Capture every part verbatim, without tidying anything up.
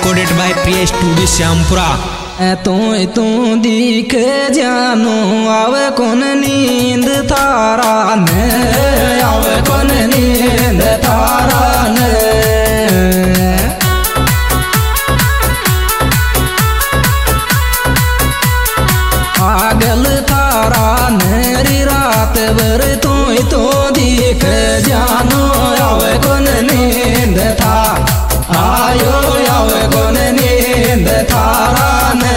recorded by Priya Studio Syampura. तू तू दिख जानो आवे कौन नींद थारा ने, आवे कौन नींद थारा ने। पागल थारा नेरी रात भर तू तो दिख जानो आवे कौन नींद था, आयो आवे कौन नींद थारा ने।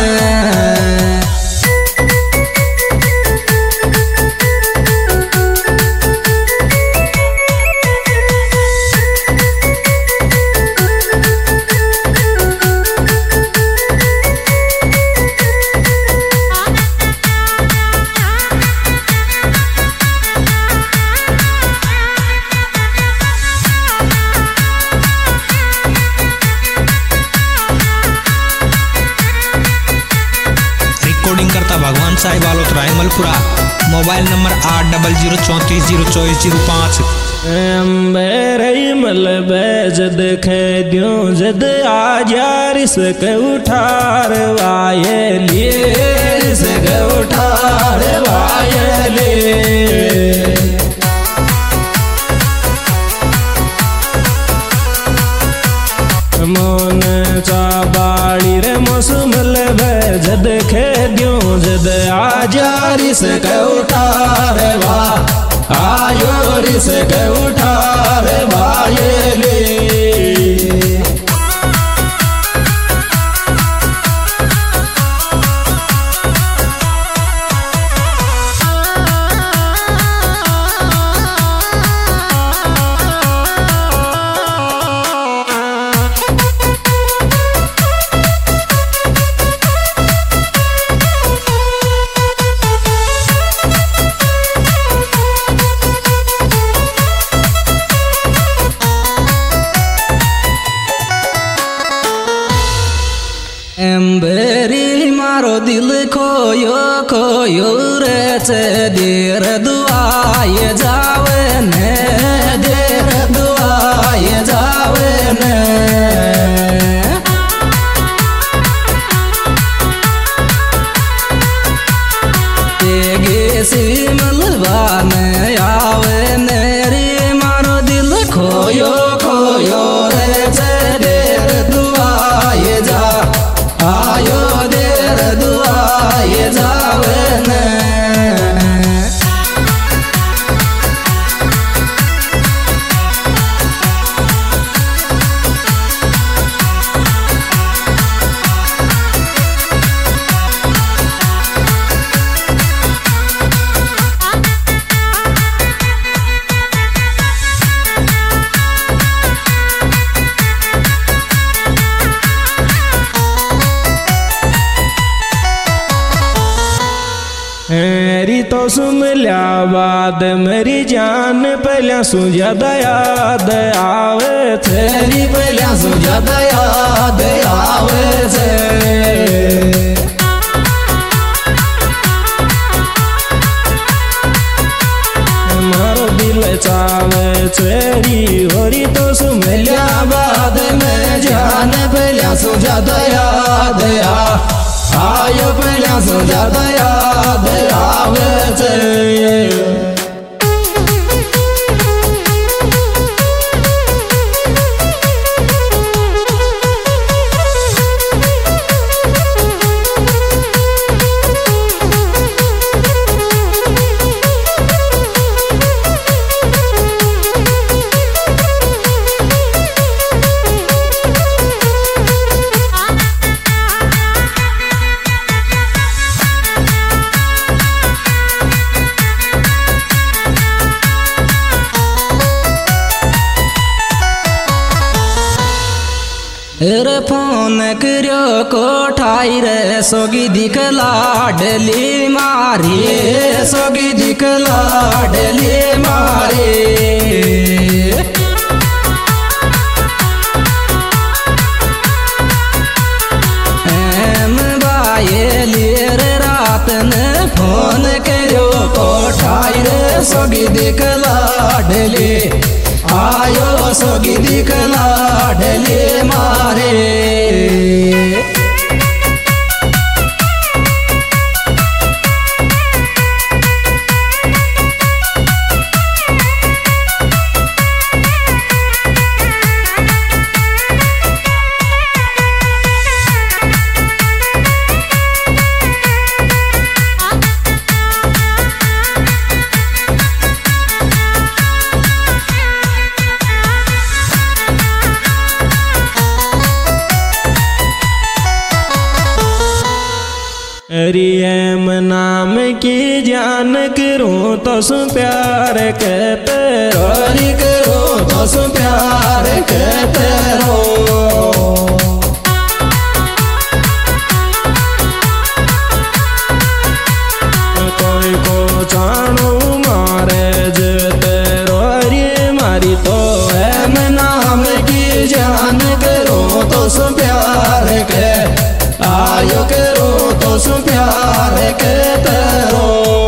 रिकॉर्डिंग करता भगवान साहिब आलोत रायमलपुरा। मोबाइल नंबर आठ डबल जीरो चौंतीस जीरो चौबीस जीरो पाँच। मल जद खेद्यो जद आजार सक उठार वायले, सक उठार वायले। मोन चाबाड़ी रे मौसमल जद खेद्यो जद आजारी से उठार वा आयो रिस उठार वायले। एम्बेरी मारो दिल खोयो खोयो रे चे देर दुआए जावे ने, देर दुआए जावे ने। तेगे सिमलवा में आवे नेरी मारो दिल खोयो खोयो रे चे देर दुआए जा, आयो देर दुआए जावे ने। मेरी तो सुन लिया बात मेरी जान पहला सुझादा याद आवे थे, तेरी पहला सुझादा याद आवे थे। मारो दिल चावे तेरी होरी तो सुन लिया बाद में जान पहला सुझादा याद आ, आयो पहला सुझादा याद आवे थे। रे फोन करो कोठाई रे सोगी दिख लाडली मारी, सोगी दिख लाडली मारी। एम बायली रे रात ने फोन करो कोठाई रे सोगी दिख लाडली, आयो सोगी दिखला ढले मारे रियम नाम की जान करूं तो सु प्यार कहते हरि करो तो सु प्यार कहते रो कोई को जानो मारे जते रो रे मारी तो एम नाम की जान करो तो सु प्यार कह आयो करो तो सु प्यार कहते रो।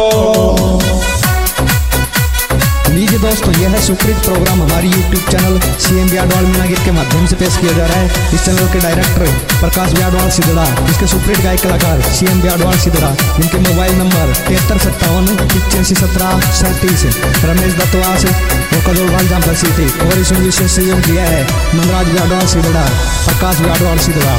लीजिए दोस्तों, यह है सुकृत प्रोग्राम हमारी YouTube channel C M Byadwal Meena गीत के माध्यम से पेश किया जा रहा है। इस चैनल के डायरेक्टर प्रकाश ब्याडवाल सिद्धड़ा, इसके सुपरीट गायक कलाकार सी एम ब्याडवाल सिद्धड़ा, इनके मोबाइल नंबर तिहत्तर सत्तावन पिचासी सत्रह सैंतीस, रमेश दत्तवास और कदोलवाल जाम थी और इसमें विशेष सहयोग दिया है मनराज ब्याडवाल सिद्धड़ा, प्रकाश ब्याडवाल सिद्धड़ा।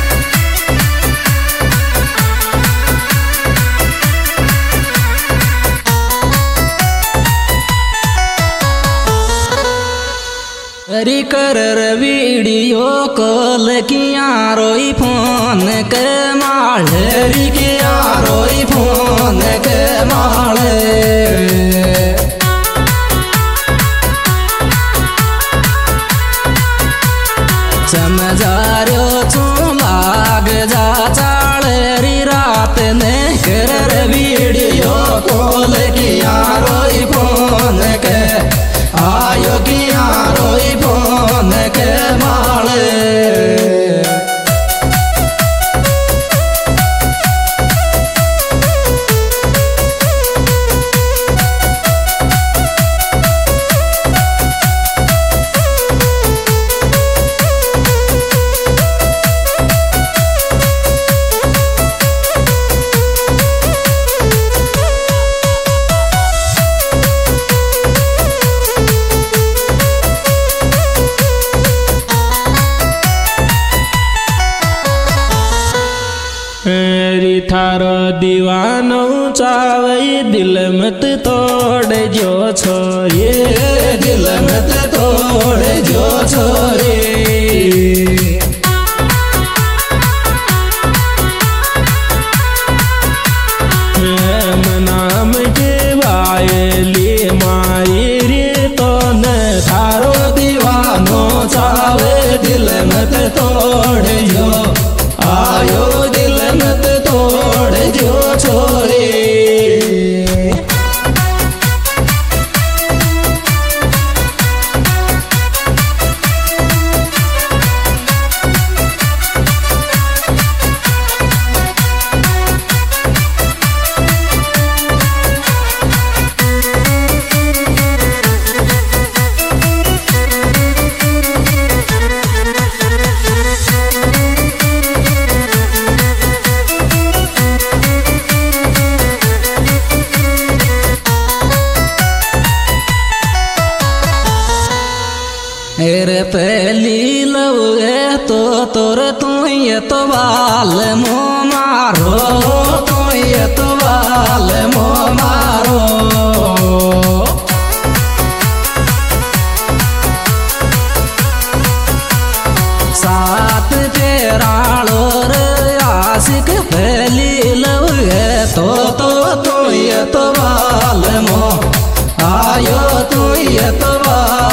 हरि कर वीडियो कॉल किया रोई फोन के माल हरि किया रोई फोन के माल समझारो तू लाग जा चाल री रात ने कर वीडियो कॉल किया रोई फोन के आयो किया रोई फोन के माले थारो दीवानो चावई दिल मत तोड़ जो छोरे दिल मत तोड़ जो छोरे नाम के वायली मारी रे तो न थारो दीवानो चावे दिल मत तोड़ जो आयो दिल मत तोड़ जो छोरे मेरे पहली लवे तो तोर तू ये तो बाल मो मारो तू ये तो बाल मो मारो सात तेरालो रे आशिक पहली लवे तो तो तू ये तो बाल मो आयो तू ये तो बाल